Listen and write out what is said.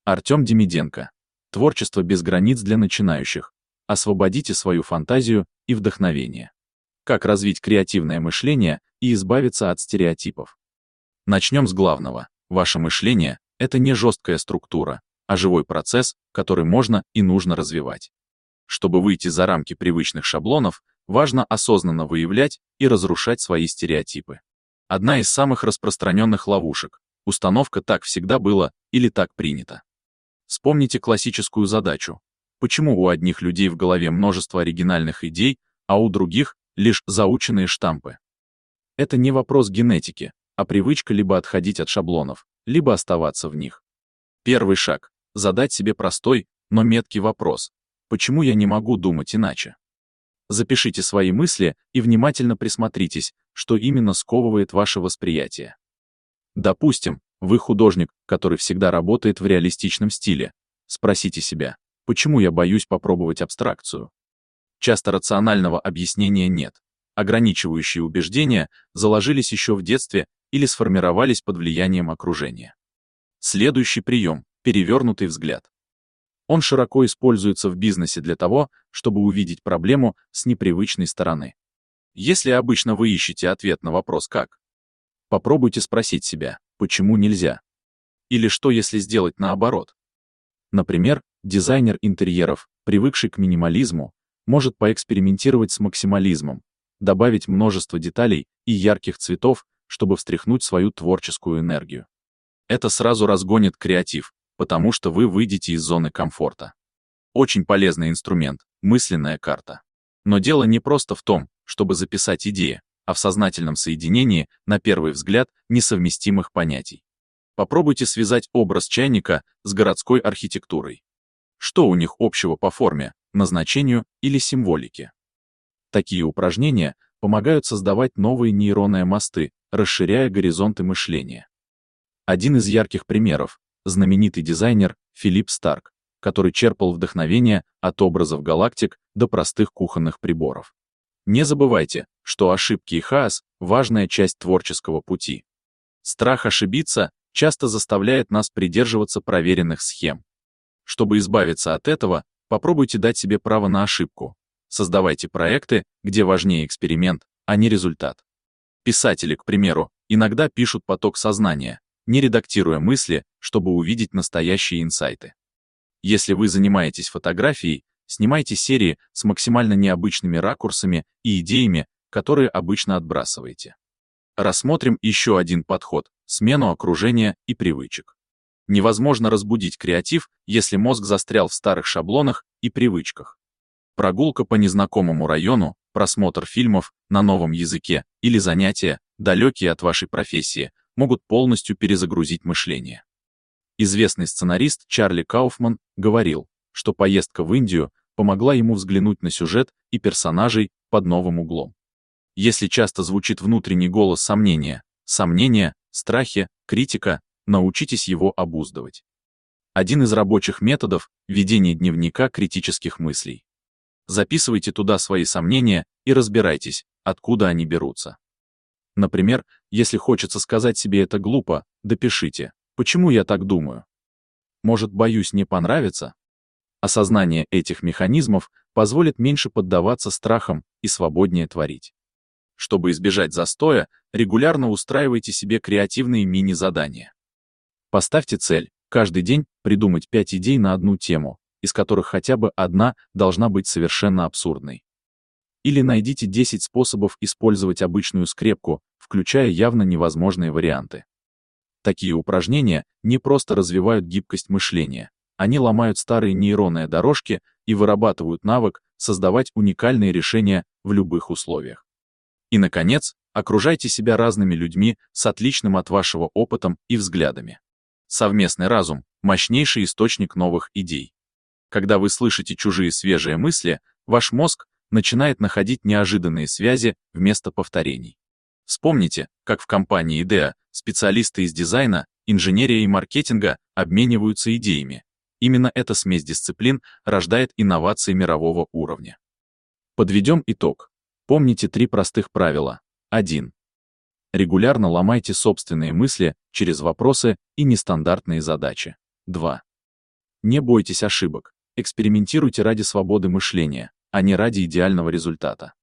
Артем Демиденко. Творчество без границ для начинающих. Освободите свою фантазию и вдохновение. Как развить креативное мышление и избавиться от стереотипов. Начнем с главного. Ваше мышление — это не жесткая структура, а живой процесс, который можно и нужно развивать. Чтобы выйти за рамки привычных шаблонов, важно осознанно выявлять и разрушать свои стереотипы. Одна из самых распространенных ловушек — установка «так всегда было» или «так принято». Вспомните классическую задачу. Почему у одних людей в голове множество оригинальных идей, а у других — лишь заученные штампы? Это не вопрос генетики, а привычка либо отходить от шаблонов, либо оставаться в них. Первый шаг — задать себе простой, но меткий вопрос. Почему я не могу думать иначе? Запишите свои мысли и внимательно присмотритесь, что именно сковывает ваше восприятие. Допустим, вы художник, который всегда работает в реалистичном стиле. Спросите себя, почему я боюсь попробовать абстракцию? Часто рационального объяснения нет. Ограничивающие убеждения заложились еще в детстве или сформировались под влиянием окружения. Следующий прием — перевернутый взгляд. Он широко используется в бизнесе для того, чтобы увидеть проблему с непривычной стороны. Если обычно вы ищете ответ на вопрос «как?», попробуйте спросить себя, почему нельзя? Или что, если сделать наоборот? Например, дизайнер интерьеров, привыкший к минимализму, может поэкспериментировать с максимализмом, добавить множество деталей и ярких цветов, чтобы встряхнуть свою творческую энергию. Это сразу разгонит креатив, потому что вы выйдете из зоны комфорта. Очень полезный инструмент — мысленная карта. Но дело не просто в том, чтобы записать идеи, а в сознательном соединении, на первый взгляд, несовместимых понятий. Попробуйте связать образ чайника с городской архитектурой. Что у них общего по форме, назначению или символике? Такие упражнения помогают создавать новые нейронные мосты, расширяя горизонты мышления. Один из ярких примеров — знаменитый дизайнер Филипп Старк, который черпал вдохновение от образов галактик до простых кухонных приборов. Не забывайте, что ошибки и хаос — важная часть творческого пути. Страх ошибиться часто заставляет нас придерживаться проверенных схем. Чтобы избавиться от этого, попробуйте дать себе право на ошибку. Создавайте проекты, где важнее эксперимент, а не результат. Писатели, к примеру, иногда пишут поток сознания, не редактируя мысли, чтобы увидеть настоящие инсайты. Если вы занимаетесь фотографией, снимайте серии с максимально необычными ракурсами и идеями, которые обычно отбрасываете. Рассмотрим еще один подход — смену окружения и привычек. Невозможно разбудить креатив, если мозг застрял в старых шаблонах и привычках. Прогулка по незнакомому району, просмотр фильмов на новом языке или занятия, далекие от вашей профессии, могут полностью перезагрузить мышление. Известный сценарист Чарли Кауфман говорил, что поездка в Индию помогла ему взглянуть на сюжет и персонажей под новым углом. Если часто звучит внутренний голос сомнения, страхи, критика, научитесь его обуздывать. Один из рабочих методов — ведение дневника критических мыслей. Записывайте туда свои сомнения и разбирайтесь, откуда они берутся. Например, если хочется сказать себе «это глупо», допишите «почему я так думаю?». Может, боюсь не понравится? Осознание этих механизмов позволит меньше поддаваться страхам и свободнее творить. Чтобы избежать застоя, регулярно устраивайте себе креативные мини-задания. Поставьте цель — каждый день придумать 5 идей на одну тему, из которых хотя бы одна должна быть совершенно абсурдной. Или найдите 10 способов использовать обычную скрепку, включая явно невозможные варианты. Такие упражнения не просто развивают гибкость мышления, они ломают старые нейронные дорожки и вырабатывают навык создавать уникальные решения в любых условиях. И, наконец, окружайте себя разными людьми с отличным от вашего опытом и взглядами. Совместный разум — мощнейший источник новых идей. Когда вы слышите чужие свежие мысли, ваш мозг начинает находить неожиданные связи вместо повторений. Вспомните, как в компании IDEA специалисты из дизайна, инженерии и маркетинга обмениваются идеями. Именно эта смесь дисциплин рождает инновации мирового уровня. Подведем итог. Помните 3 простых правила. 1. Регулярно ломайте собственные мысли через вопросы и нестандартные задачи. 2. Не бойтесь ошибок. Экспериментируйте ради свободы мышления, а не ради идеального результата.